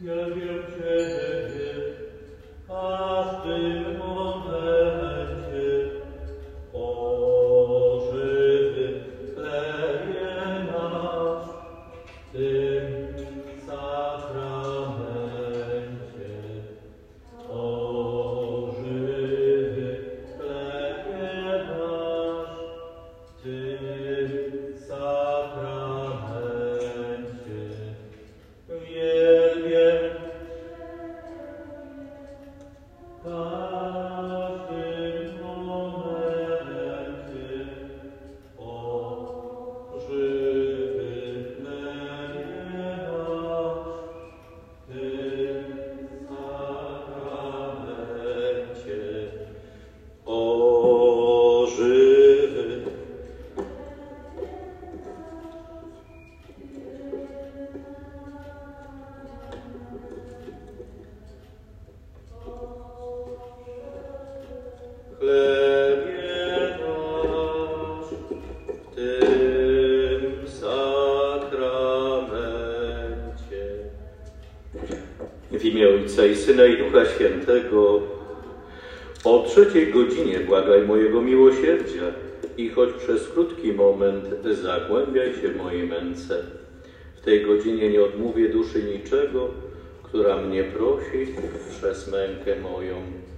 W imię Ojca i Syna i Ducha Świętego. O 3:00 godzinie błagaj mojego miłosierdzia i choć przez krótki moment zagłębiaj się w mojej męce. W tej godzinie nie odmówię duszy niczego, która mnie prosi przez mękę moją.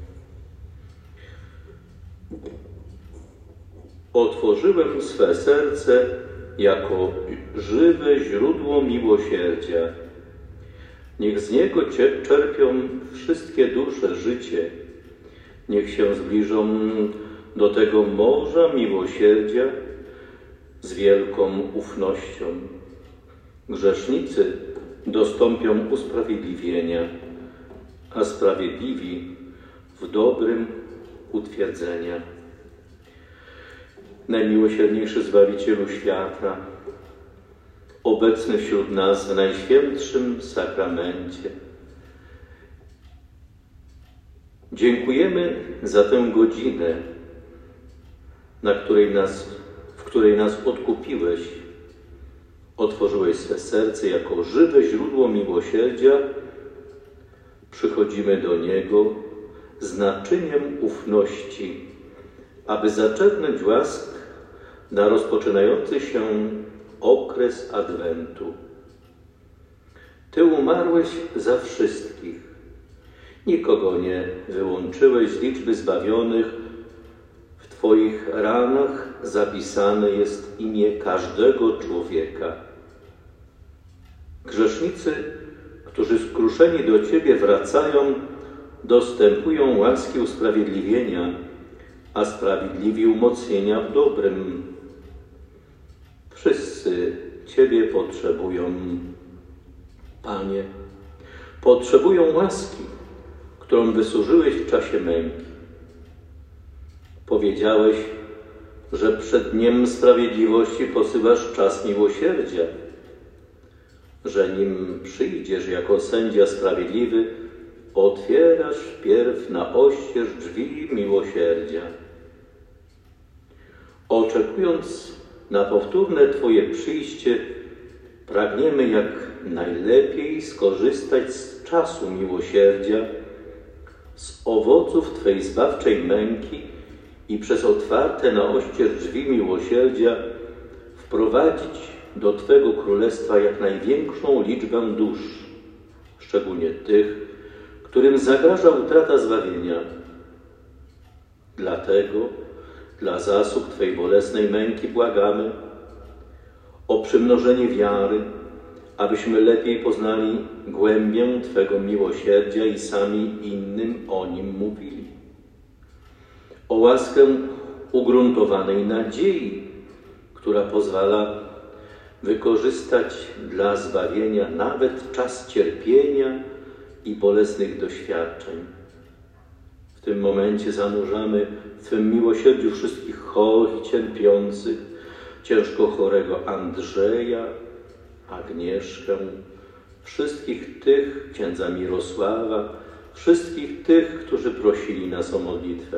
Otworzyłem swe serce jako żywe źródło miłosierdzia. Niech z niego czerpią wszystkie dusze życie. Niech się zbliżą do tego morza miłosierdzia z wielką ufnością. Grzesznicy dostąpią usprawiedliwienia, a sprawiedliwi w dobrym utwierdzenia. Najmiłosierniejszy Zbawicielu świata, obecny wśród nas w Najświętszym Sakramencie. Dziękujemy za tę godzinę, w której nas odkupiłeś. Otworzyłeś swe serce jako żywe źródło miłosierdzia. Przychodzimy do Niego z naczyniem ufności, aby zaczerpnąć łask na rozpoczynający się okres Adwentu. Ty umarłeś za wszystkich. Nikogo nie wyłączyłeś z liczby zbawionych. W Twoich ranach zapisane jest imię każdego człowieka. Grzesznicy, którzy skruszeni do Ciebie wracają, dostępują łaski usprawiedliwienia, a sprawiedliwi umocnienia w dobrym. Wszyscy Ciebie potrzebują, Panie. Potrzebują łaski, którą wysłużyłeś w czasie męki. Powiedziałeś, że przed Dniem Sprawiedliwości posyłasz czas miłosierdzia, że nim przyjdziesz jako sędzia sprawiedliwy, otwierasz wpierw na oścież drzwi miłosierdzia. Oczekując na powtórne Twoje przyjście, pragniemy jak najlepiej skorzystać z czasu miłosierdzia, z owoców Twej zbawczej męki i przez otwarte na oścież drzwi miłosierdzia wprowadzić do Twego Królestwa jak największą liczbę dusz, szczególnie tych, którym zagraża utrata zbawienia. Dlatego dla zasług Twej bolesnej męki błagamy o przymnożenie wiary, abyśmy lepiej poznali głębię Twego miłosierdzia i sami innym o nim mówili. O łaskę ugruntowanej nadziei, która pozwala wykorzystać dla zbawienia nawet czas cierpienia i bolesnych doświadczeń. W tym momencie zanurzamy w Twym miłosierdziu wszystkich chorych i cierpiących, ciężko chorego Andrzeja, Agnieszkę, wszystkich tych, księdza Mirosława, wszystkich tych, którzy prosili nas o modlitwę.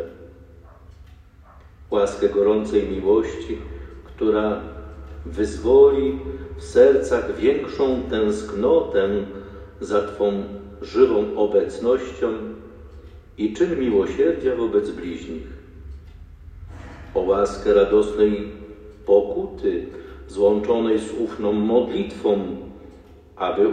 Łaskę gorącej miłości, która wyzwoli w sercach większą tęsknotę za Twą żywą obecnością i czyn miłosierdzia wobec bliźnich. O łaskę radosnej pokuty złączonej z ufną modlitwą, aby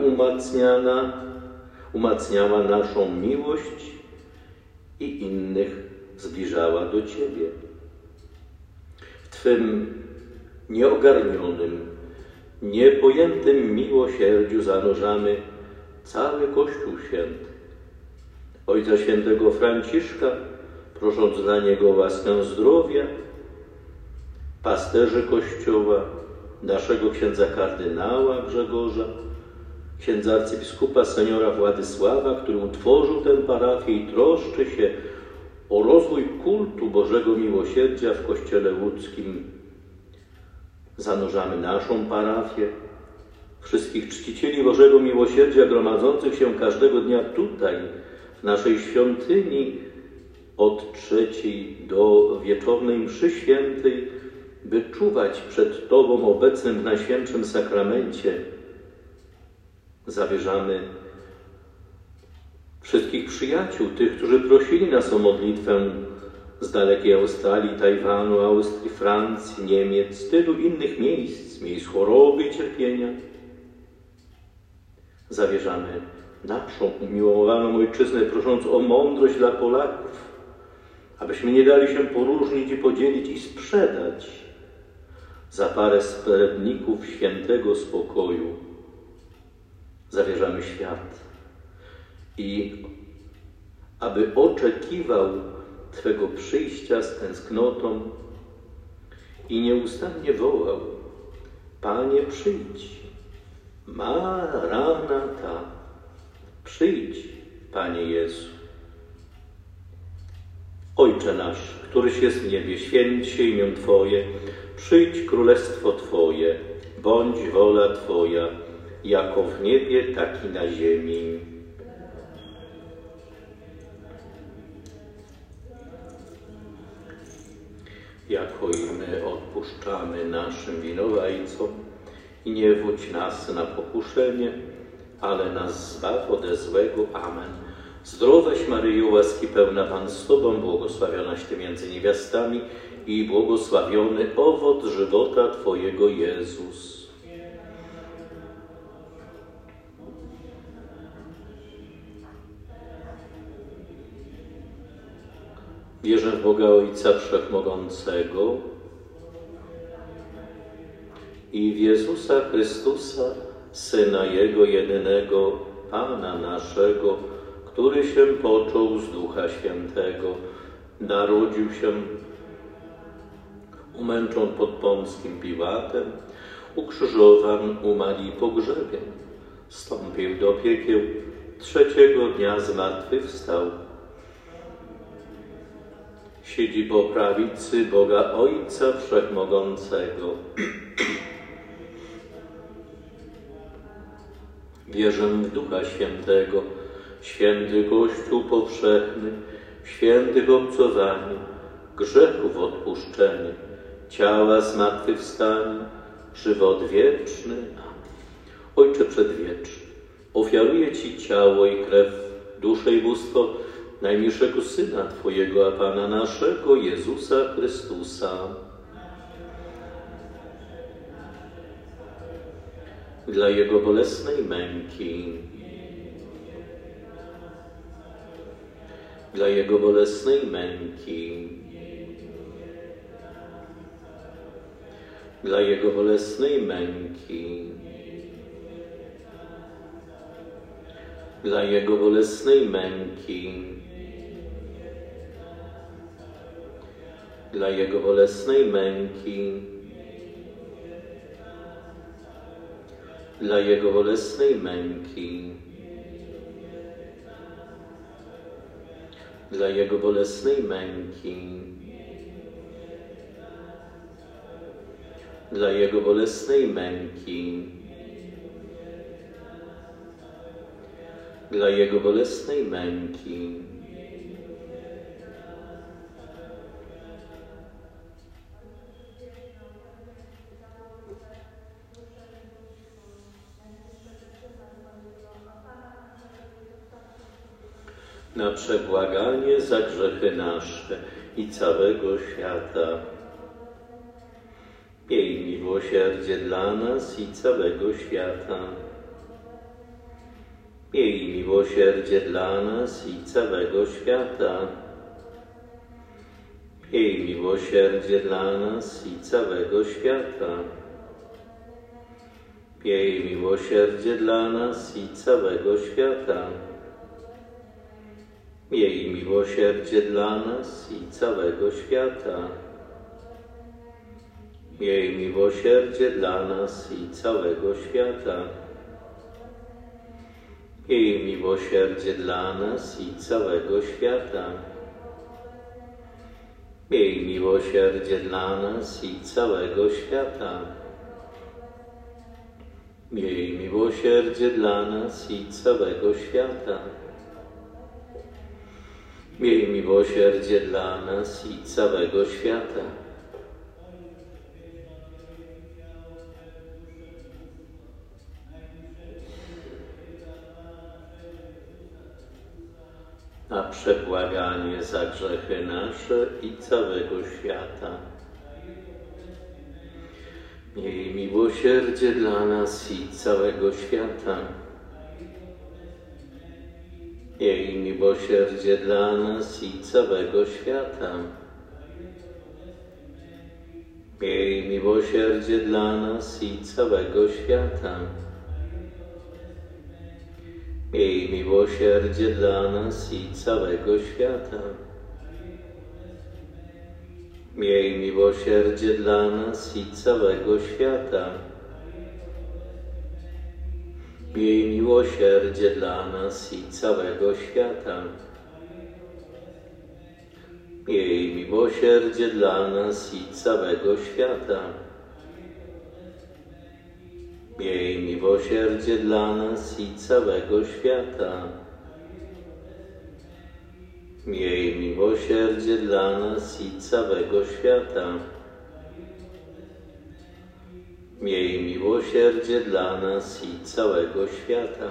umacniała naszą miłość i innych zbliżała do Ciebie. W Twym nieogarnionym, niepojętym miłosierdziu zanurzamy cały Kościół Święty. Ojca Świętego Franciszka, prosząc dla niego łaskę zdrowia, pasterzy Kościoła, naszego księdza kardynała Grzegorza, księdza arcybiskupa seniora Władysława, który utworzył tę parafię i troszczy się o rozwój kultu Bożego Miłosierdzia w Kościele Łódzkim. Zanurzamy naszą parafię, wszystkich czcicieli Bożego Miłosierdzia gromadzących się każdego dnia tutaj, w naszej świątyni, od 3 do wieczornej mszy świętej, by czuwać przed Tobą obecnym w Najświętszym Sakramencie. Zawierzamy wszystkich przyjaciół, tych, którzy prosili nas o modlitwę z dalekiej Australii, Tajwanu, Austrii, Francji, Niemiec, tylu innych miejsc choroby i cierpienia. Zawierzamy naszą umiłowaną Ojczyznę, prosząc o mądrość dla Polaków, abyśmy nie dali się poróżnić i podzielić i sprzedać za parę srebrników świętego spokoju. Zawierzamy świat i aby oczekiwał Twego przyjścia z tęsknotą i nieustannie wołał: Panie, przyjdź, Maranata, przyjdź, Panie Jezu. Ojcze nasz, któryś jest w niebie, święć się imię Twoje, przyjdź królestwo Twoje, bądź wola Twoja, jako w niebie, tak i na ziemi. Jako i my odpuszczamy naszym winowajcom i nie wódź nas na pokuszenie, ale nas zbaw ode złego. Amen. Zdrowaś Maryjo, łaski pełna Pan z Tobą, błogosławionaś Ty między niewiastami i błogosławiony owoc żywota Twojego, Jezus. Wierzę w Boga Ojca Wszechmogącego i w Jezusa Chrystusa, Syna Jego jedynego, Pana naszego, który się począł z Ducha Świętego, narodził się, umęczon pod Pąckim Piłatem, ukrzyżowan, umarł i pogrzebien, wstąpił do piekieł, 3. dnia zmartwychwstał. Siedzi po prawicy Boga Ojca Wszechmogącego. Wierzę w Ducha Świętego, święty Kościół powszechny, w świętych obcowanie, grzechów odpuszczenie, ciała zmartwychwstanie, żywot wieczny. Ojcze Przedwieczny, ofiaruję Ci ciało i krew, duszę i bóstwo najmilszego Syna Twojego, a Pana naszego, Jezusa Chrystusa. Dla Jego bolesnej męki, dla Jego bolesnej męki, dla Jego bolesnej męki, dla Jego bolesnej męki, dla Jego bolesnej męki, dla Jego bolesnej męki, dla Jego bolesnej męki, dla Jego bolesnej męki, dla Jego bolesnej męki. na przebłaganie za grzechy nasze i całego świata. Miej miłosierdzie dla nas i całego świata. Miej miłosierdzie dla nas i całego świata. Miej miłosierdzie dla nas i całego świata. Miej miłosierdzie dla nas i całego świata. Miej miłosierdzie dla nas i całego świata. Miej miłosierdzie dla nas i całego świata. Miej miłosierdzie dla nas i całego świata. Miej miłosierdzie dla nas i całego świata. Miej miłosierdzie dla nas i całego świata. Miej miłosierdzie dla nas i całego świata. Na przebłaganie za grzechy nasze i całego świata. Miej miłosierdzie dla nas i całego świata. Miej miłosierdzie dla nas i całego świata. Miej miłosierdzie dla nas i całego świata. Miej miłosierdzie dla nas i całego świata. Miej miłosierdzie dla nas i całego świata. Miej miłosierdzie dla nas i całego świata. Miej miłosierdzie dla nas i całego świata. Miej miłosierdzie dla nas i całego świata. Miej miłosierdzie dla nas i całego świata. Miej miłosierdzie dla nas i całego świata.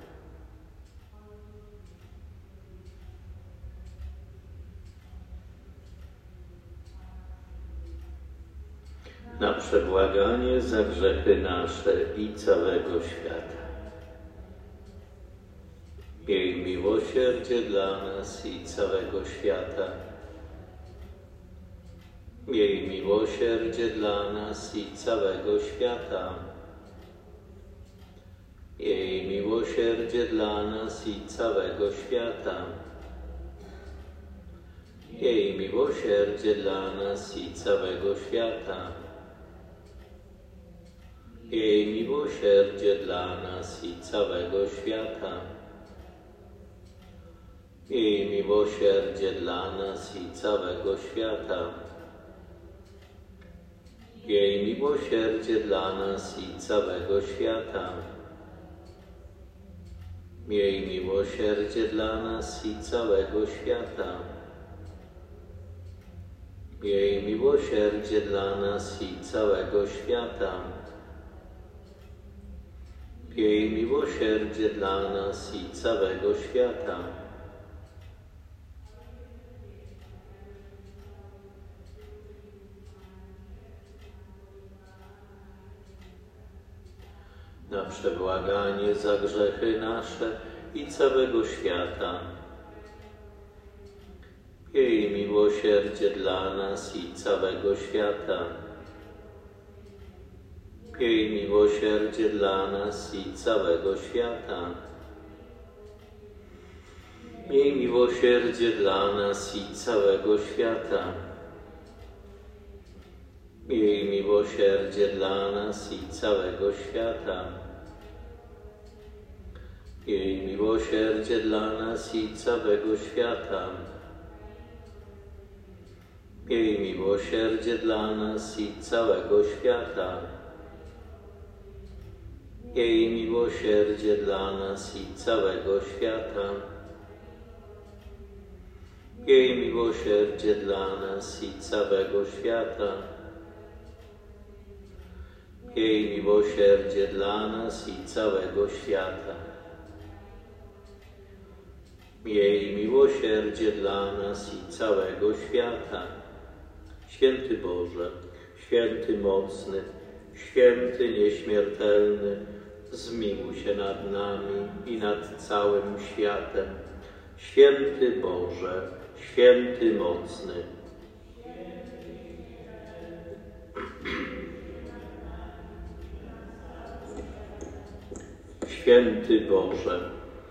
Na przebłaganie za grzechy nasze i całego świata. Miej miłosierdzie dla nas i całego świata. Miej miłosierdzie dla nas i całego świata. Miej miłosierdzie dla nas i całego świata. Miej miłosierdzie dla nas i całego świata. Miej miłosierdzie dla nas i całego świata. Miej miłosierdzie dla nas i całego świata. Miej miłosierdzie dla nas i całego świata. Miej miłosierdzie dla nas i całego świata. Miej miłosierdzie dla nas i całego świata. Miej miłosierdzie dla nas i całego świata. Na przebłaganie za grzechy nasze i całego świata. Miej miłosierdzie dla nas i całego świata. Miej miłosierdzie dla nas i całego świata. Miej miłosierdzie dla nas i całego świata. Miej miłosierdzie dla nas i całego świata. Miej miłosierdzie dla nas i całego świata. Miej miłosierdzie dla nas i całego świata. Miej miłosierdzie dla nas i całego świata. Miej miłosierdzie dla nas i całego świata. Miej miłosierdzie dla nas i całego świata. Miej miłosierdzie dla nas i całego świata. Święty Boże, święty mocny, święty nieśmiertelny, zmiłuj się nad nami i nad całym światem. Święty Boże, święty mocny. Święty Boże.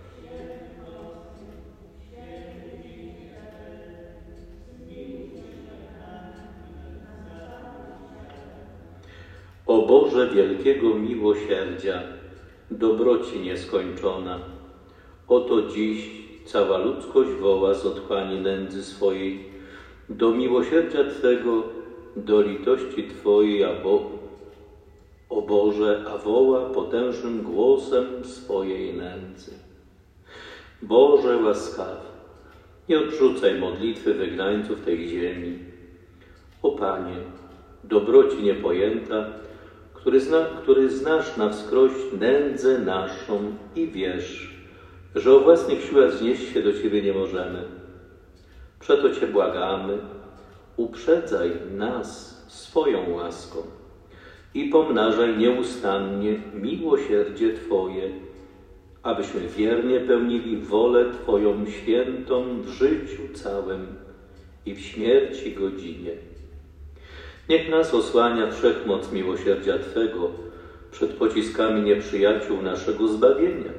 O Boże wielkiego miłosierdzia, dobroci nieskończona, oto dziś cała ludzkość woła z otchłani nędzy swojej, do miłosierdzia Twego, do litości Twojej, o Boże, a woła potężnym głosem swojej nędzy. Boże łaskawy, nie odrzucaj modlitwy wygnańców tej ziemi. O Panie, dobroci niepojęta, który znasz na wskroś nędzę naszą i wiesz, że o własnych siłach znieść się do Ciebie nie możemy. Przeto Cię błagamy, uprzedzaj nas swoją łaską i pomnażaj nieustannie miłosierdzie Twoje, abyśmy wiernie pełnili wolę Twoją świętą w życiu całym i w śmierci godzinie. Niech nas osłania wszechmoc miłosierdzia Twego przed pociskami nieprzyjaciół naszego zbawienia,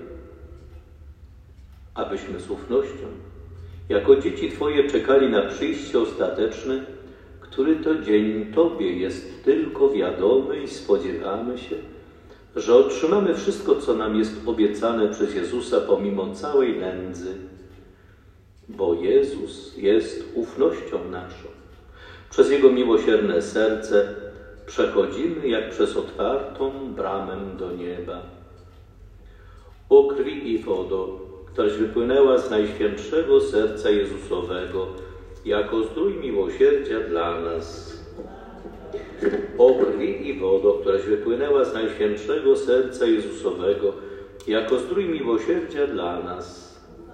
abyśmy z ufnością, jako dzieci Twoje, czekali na przyjście ostateczne, który to dzień Tobie jest tylko wiadomy i spodziewamy się, że otrzymamy wszystko, co nam jest obiecane przez Jezusa pomimo całej nędzy, bo Jezus jest ufnością naszą. Przez Jego miłosierne serce przechodzimy jak przez otwartą bramę do nieba. O krwi i wodo, któraś wypłynęła z Najświętszego Serca Jezusowego, jako zdrój miłosierdzia dla nas. O krwi i wodo, któraś wypłynęła z Najświętszego Serca Jezusowego, jako zdrój miłosierdzia dla nas.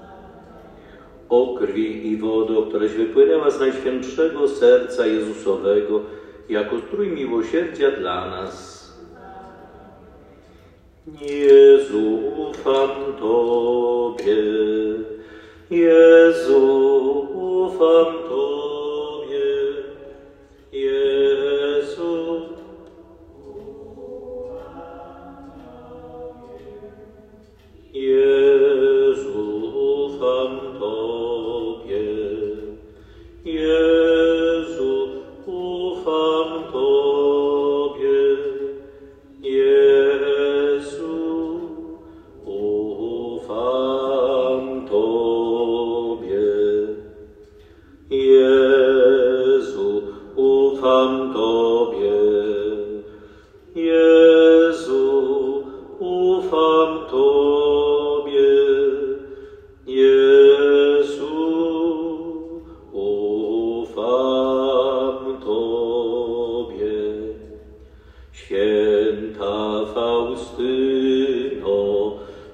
O krwi i wodo, któraś wypłynęła z Najświętszego Serca Jezusowego, jako zdrój miłosierdzia dla nas. Jezu, ufam Tobie, Jezu, ufam Tobie, Jezu. Jezu, ufam Tobie, Jezu, ufam Tobie, Jezu, ufam Tobie, Jezu, ufam Tobie, Jezu, ufam Tobie, Jezu, ufam Tobie. Święta Faustyno,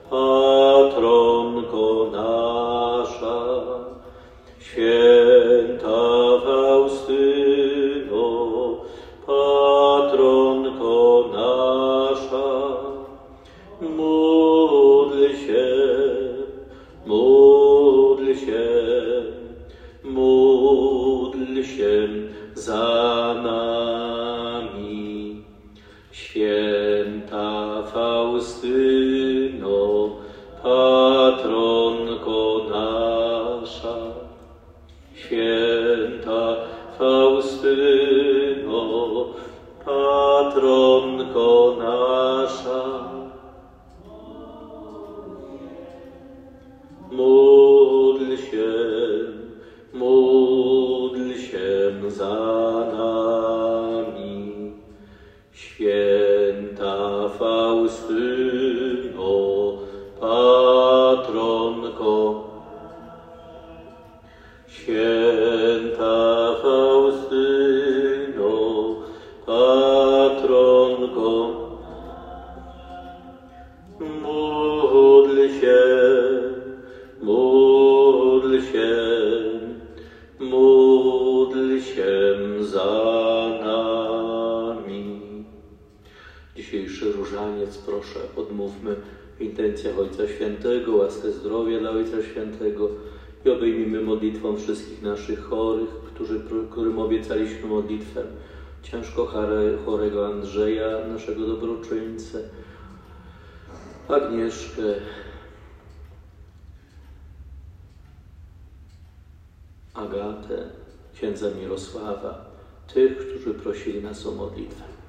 patronko nasza, święta Faustyno, patronko nasza, módl się, módl się, módl się za nami. Święta Faustyno, patronko nasza, święta Faustyno, patronko nasza, módl się za nami. Święta Faustyno, patronko, święta Faustyno, patronko, módl się więc proszę, odmówmy w intencjach Ojca Świętego, łaskę zdrowia dla Ojca Świętego i obejmijmy modlitwą wszystkich naszych chorych, którym obiecaliśmy modlitwę ciężko chorego Andrzeja, naszego dobroczyńcę, Agnieszkę, Agatę, księdza Mirosława, tych, którzy prosili nas o modlitwę.